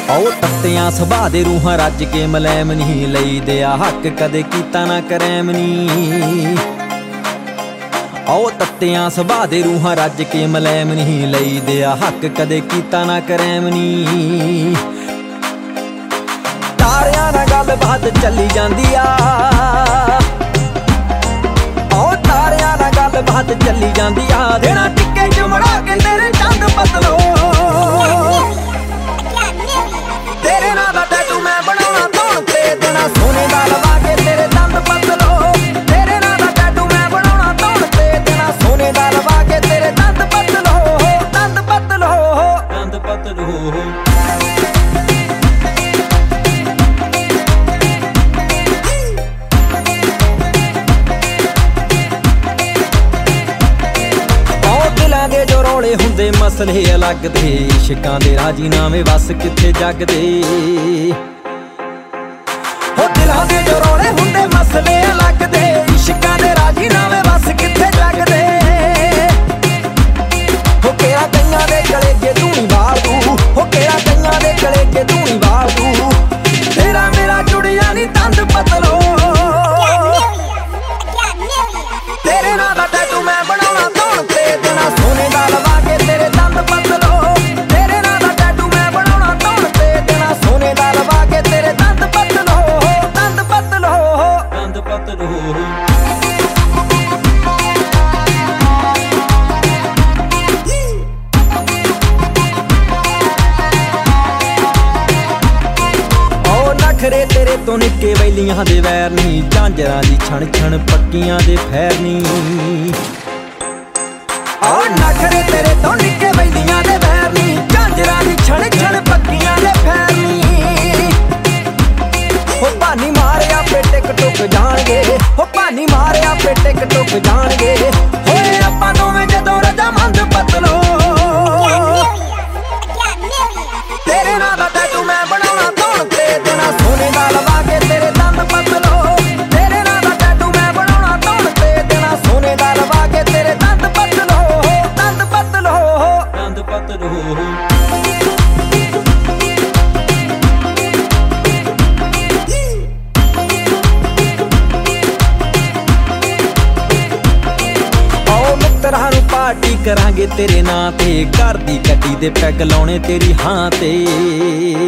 ਆਓ ਤੱਤਿਆਂ ਸੁਭਾਅ ਦੇ ਰੂਹਾਂ ਰੱਜ ਕੇ ਮਲੈਮ ਨਹੀਂ ਲਈ ਦਿਆ ਹੱਕ ਕਦੇ ਕੀਤਾ ਨਾ ਕਰੈਮ ਨੀ। ਆਓ ਤੱਤਿਆਂ ਸੁਭਾਅ ਦੇ ਰੂਹਾਂ ਰੱਜ ਕੇ ਮਲੈਮ ਨਹੀਂ ਲਈ ਦਿਆ ਹੱਕ ਕਦੇ ਕੀਤਾ ਨਾ ਕਰੈਮ ਨੀ। ਤਾਰਿਆਂ ਨਾਲ ਗੱਲਬਾਤ ਚੱਲੀ ਜਾਂਦੀ ਆ, ਆਓ ਤਾਰਿਆਂ ਨਾਲ ਗੱਲਬਾਤ ਚੱਲੀ ਜਾਂਦੀ ਆ। ਦੇਣਾ ਟਿੱਕੇ ਚੁਮੜਾ ਕੇ ਤੇਰੇ ਚੰਦ ਬਦਲੋ, ਤੇਰੇ ਨਾਂ ਦਾ ਟੈਟੂ ਮੈਂ ਬਣਾਉਣਾ ਧੌਣ ਤੇ। ਦੇਣਾ ਸੋਨੇ ਦਾ ਲਵਾ ਕੇ ਤੇਰੇ ਦੰਦ ਬਦਲੋ, ਤੇਰੇ ਨਾਂ ਦਾ ਟੈਟੂ ਮੈਂ ਬਣਾਉਣਾ ਧੌਣ ਤੇ। ਦੇਣਾ ਸੋਨੇ ਦਾ ਲਵਾ ਕੇ ਤੇਰੇ ਦੰਦ ਬਦਲੋ, ਦੰਦ ਬਦਲੋ, ਦੰਦ ਬਦਲੋ। ਦੇ ਜੋ ਰੌਲੇ ਹੁੰਦੇ ਮਸਲੇ ਅਲੱਗ ਦੇ, ਇਸ਼ਕਾਂ ਦੇ ਰਾਜੀਨਾਮੇ ਵਸ ਕਿੱਥੇ ਜਗਦੇ। ਹੋ ਦਿਲਾਂ ਦੇ ਜੋ ਰੌਲੇ ਹੁੰਦੇ ਮਸਲੇ ਅਲੱਗ ਦੇ, ਇਸ਼ਕਾਂ ਦੇ ਰਾਜੀਨਾਮੇ ਵਸ ਕਿੱਥੇ ਜਗਦੇ। ਹੋ ਕਿਹੜਾ ਕਈਆਂ ਦੇ ਗਲੇ ਜੇ ਤੂੰ ਹੀ ਵਾਲ ਤੂੰ, ਹੋ ਕਿਹੜਾ ਕਈਆਂ ਦੇ ਗਲੇ ਜੇ ਤੂੰ ਹੀ ਵਾਲ ਤੂੰ। ਤੇਰਾ ਮੇਰਾ ਜੁੜਿਆ ਨੀ ਤੰਦ ਬਦਲੋ, ਤੇਰੇ ਨਾਂ ਦਾ ਟੈਟੂ ਮੈਂ ਬਣਾਉਣਾ ਧੌਣ ਤੇ। ਦੇਣਾ ਸੋਨੇ ਦਾ ਲਵਾ ਕੇ ਤੇਰੇ ਦੰਦ ਬਦਲੋ, ਤੇਰੇ ਨਾਂ ਦਾ ਟੈਟੂ ਮੈਂ ਬਣਾਉਣਾ ਧੌਣ ਤੇ। ਦੇਣਾ ਸੋਨੇ ਦਾ ਲਵਾ ਕੇ ਤੇਰੇ ਦੰਦ ਬਦਲੋ, ਦੰਦ ਬਦਲੋ, ਦੰਦ ਬਦਲੋ। ਨਖਰੇ ਤੇਰੇ ਤੋਂ ਨਿੱਕੇ ਵੈਲੀਆਂ ਦੇ ਵੈਰ ਨੀ, ਝਾਂਜਰਾਂ ਦੀ ਛਣ ਛਣ ਪੱਕੀਆਂ ਦੇ ਫੈਰ ਨੀ। ਓ ਨਖਰੇ ਤੇਰੇ ਤੋਂ ਨਿੱਕੇ ਵੈਲੀਆਂ ਦੇ ਵੈਰ ਨੀ, ਝਾਂਜਰਾਂ ਦੀ ਛਣ ਛਣ ਪੱਕੀਆਂ ਦੇ ਫੈਰ ਨੀ। ਹੋ ਭਾਨੀ ਮਾਰਿਆ ਪੇ ਟਿਕ ਟੁਕ ਜਾਣਗੇ, ਹੋ ਭਾਨੀ ਮਾਰਿਆ ਪੇ ਟਿਕ ਟੁਕ ਜਾਣਗੇ। ਹੋਏ ਆਪਾਂ ਦੋਵੇਂ ਜਦੋਂ ਰਜਾਮੰਦ ਬਦਲੋ, ਤੇਰੇ ਨਾਂ ਦਾ ਟੈਟੂ ਮੈਂ ਬਣਾਉਣਾ ਧੌਣ ਤੇ। ਦੇਣਾ ਸੋਨੇ ਦਾ ਲਵਾ ਕੇ ਤੇਰੇ ਦੰਦ ਬਦਲੋ, ਤੇਰੇ ਨਾਂ ਦਾ ਟੈਟੂ ਮੈਂ ਬਣਾਉਣਾ ਧੌਣ ਤੇ। ਦੇਣਾ ਸੋਨੇ ਦਾ ਲਵਾ ਕੇ ਤੇਰੇ ਦੰਦ ਬਦਲੋ, ਦੰਦ ਬਦਲੋ, ਦੰਦ ਬਦਲੋ। ਆਓ ਮਿੱਤਰਾਂ ਨੂੰ ਪਾਰਟੀ ਕਰਾਂਗੇ ਤੇਰੇ ਨਾਂ ਤੇ, ਘਰ ਦੀ ਗੱਡੀ ਦੇ ਪੈਗ ਲਾਉਣੇ ਤੇਰੀ ਹਾਂ ਤੇ।